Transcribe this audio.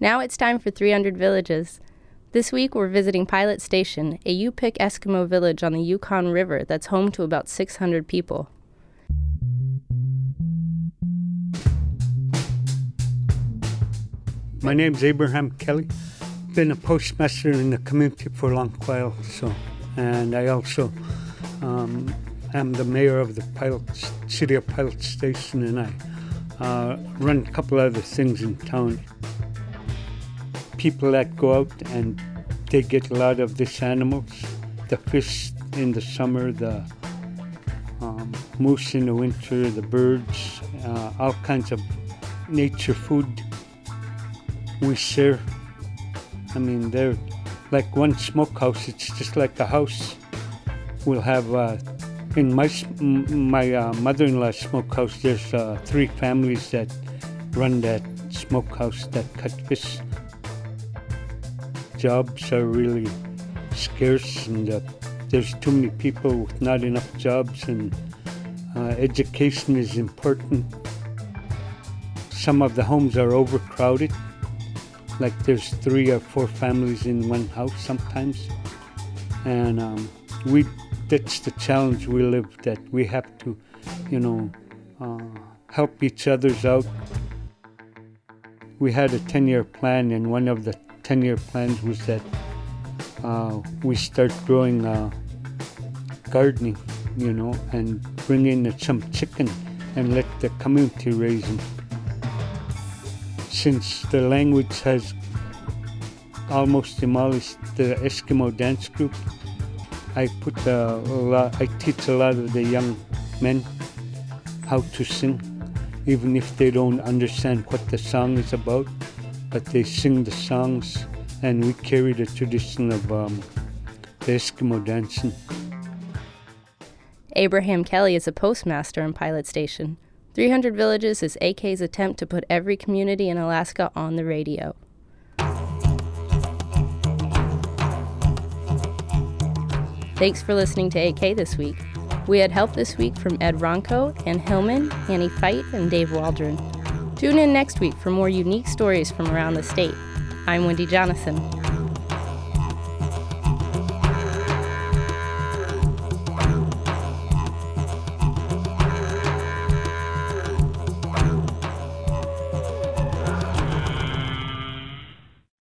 Now it's time for 300 Villages. This week we're visiting Pilot Station, a Yupik Eskimo village on the Yukon River that's home to about 600 people. My name's Abraham Kelly. Been a postmaster in the community for a long while, and I also am the mayor of the city of Pilot Station, and I run a couple other things in town. People that go out and they get a lot of these animals, the fish in the summer, the moose in the winter, the birds, all kinds of nature food. We share. I mean, they're like one smokehouse. It's just like a house. We'll have in my mother-in-law's smokehouse. There's 3 families that run that smokehouse that cut fish. Jobs are really scarce, and there's too many people with not enough jobs, and education is important. Some of the homes are overcrowded. Like there's 3 or 4 families in one house sometimes, and that's the challenge we live, that we have to, help each other's out. We had a 10-year plan, and one of the 10-year plans was that we start growing gardening, and bring in some chicken and let the community raise them. Since the language has almost demolished the Eskimo dance group, I teach a lot of the young men how to sing, even if they don't understand what the song is about, but they sing the songs, and we carry the tradition of the Eskimo dancing. Abraham Kelly is a postmaster in Pilot Station. 300 Villages is AK's attempt to put every community in Alaska on the radio. Thanks for listening to AK this week. We had help this week from Ed Ronco, Ann Hillman, Annie Feit, and Dave Waldron. Tune in next week for more unique stories from around the state. I'm Wendy Jonathan.